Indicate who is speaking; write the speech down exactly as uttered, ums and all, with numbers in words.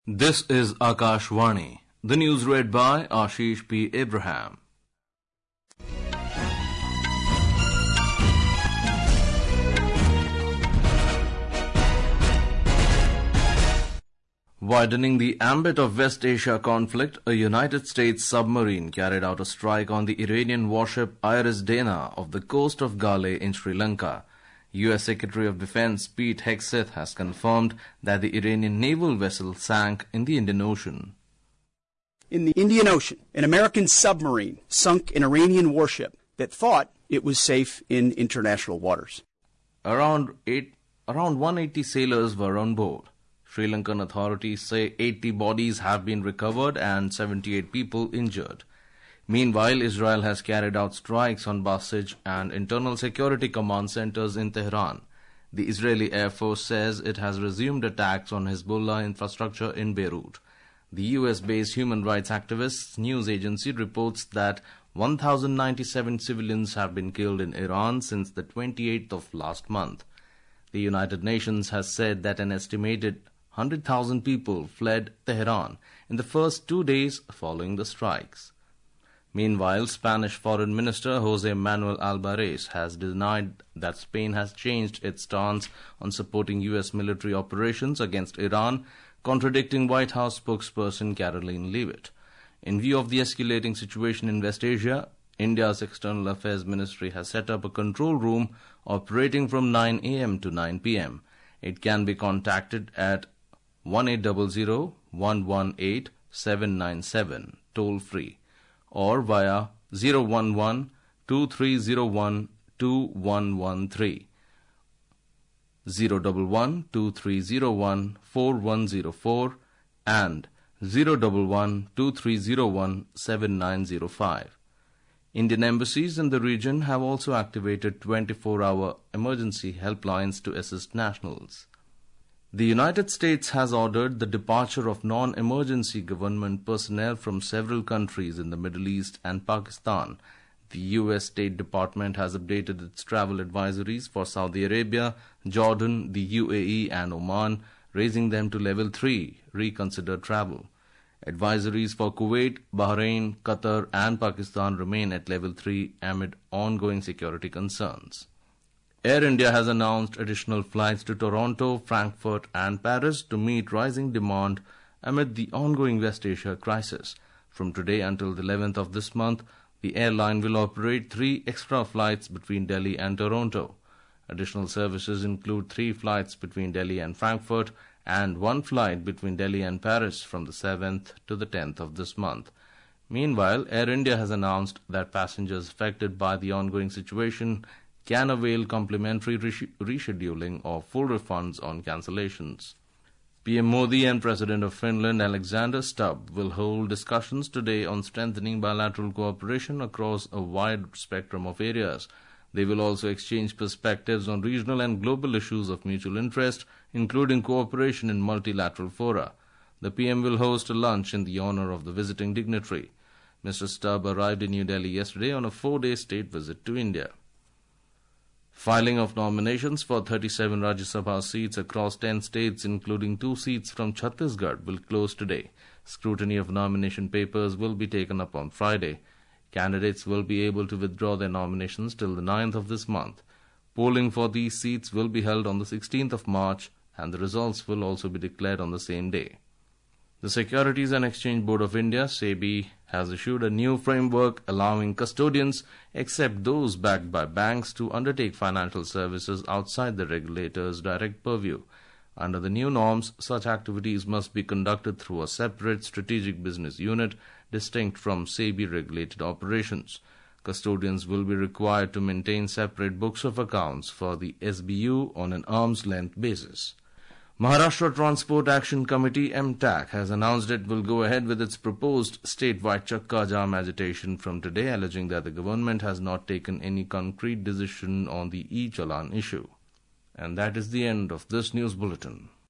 Speaker 1: This is Akashvani. The news read by Ashish P. Abraham. Widening the ambit of West Asia conflict, a United States submarine carried out a strike on the Iranian warship Iris Dana off the coast of Gale in Sri Lanka. U S Secretary of Defense Pete Hegseth has confirmed that the Iranian naval vessel sank in the Indian Ocean.
Speaker 2: In the Indian Ocean, an American submarine sunk an Iranian warship that thought it was safe in international waters.
Speaker 1: Around eight, around one hundred eighty sailors were on board. Sri Lankan authorities say eighty bodies have been recovered and seventy-eight people injured. Meanwhile, Israel has carried out strikes on Basij and internal security command centers in Tehran. The Israeli Air Force says it has resumed attacks on Hezbollah infrastructure in Beirut. The U S-based human rights activists news agency reports that one thousand ninety-seven civilians have been killed in Iran since the twenty-eighth of last month. The United Nations has said that an estimated one hundred thousand people fled Tehran in the first two days following the strikes. Meanwhile, Spanish Foreign Minister Jose Manuel Alvarez has denied that Spain has changed its stance on supporting U S military operations against Iran, contradicting White House spokesperson Caroline Leavitt. In view of the escalating situation in West Asia, India's External Affairs Ministry has set up a control room operating from nine a m to nine p m It can be contacted at one eight hundred, one one eight, seven nine seven, toll-free, or via zero one one, two three zero one, two one one three, zero one one, two three zero one, four one zero four, and zero one one, two three zero one, seven nine zero five. Indian embassies in the region have also activated twenty-four hour emergency helplines to assist nationals. The United States has ordered the departure of non-emergency government personnel from several countries in the Middle East and Pakistan. The U S State Department has updated its travel advisories for Saudi Arabia, Jordan, the U A E and Oman, raising them to level three, reconsider travel. Advisories for Kuwait, Bahrain, Qatar and Pakistan remain at level three amid ongoing security concerns. Air India has announced additional flights to Toronto, Frankfurt and Paris to meet rising demand amid the ongoing West Asia crisis. From today until the eleventh of this month, the airline will operate three extra flights between Delhi and Toronto. Additional services include three flights between Delhi and Frankfurt and one flight between Delhi and Paris from the seventh to the tenth of this month. Meanwhile, Air India has announced that passengers affected by the ongoing situation can avail complimentary rescheduling or full refunds on cancellations. P M Modi and President of Finland Alexander Stubb will hold discussions today on strengthening bilateral cooperation across a wide spectrum of areas. They will also exchange perspectives on regional and global issues of mutual interest, including cooperation in multilateral fora. The P M will host a lunch in the honor of the visiting dignitary. Mister Stubb arrived in New Delhi yesterday on a four-day state visit to India. Filing of nominations for thirty-seven Rajya Sabha seats across ten states, including two seats from Chhattisgarh, will close today. Scrutiny of nomination papers will be taken up on Friday. Candidates will be able to withdraw their nominations till the ninth of this month. Polling for these seats will be held on the sixteenth of March, and the results will also be declared on the same day. The Securities and Exchange Board of India, SEBI, has issued a new framework allowing custodians, except those backed by banks, to undertake financial services outside the regulator's direct purview. Under the new norms, such activities must be conducted through a separate strategic business unit distinct from SEBI-regulated operations. Custodians will be required to maintain separate books of accounts for the S B U on an arm's-length basis. Maharashtra Transport Action Committee M T A C has announced it will go ahead with its proposed statewide Chakka Jam agitation from today, alleging that the government has not taken any concrete decision on the e-Challan issue. And that is the end of this news bulletin.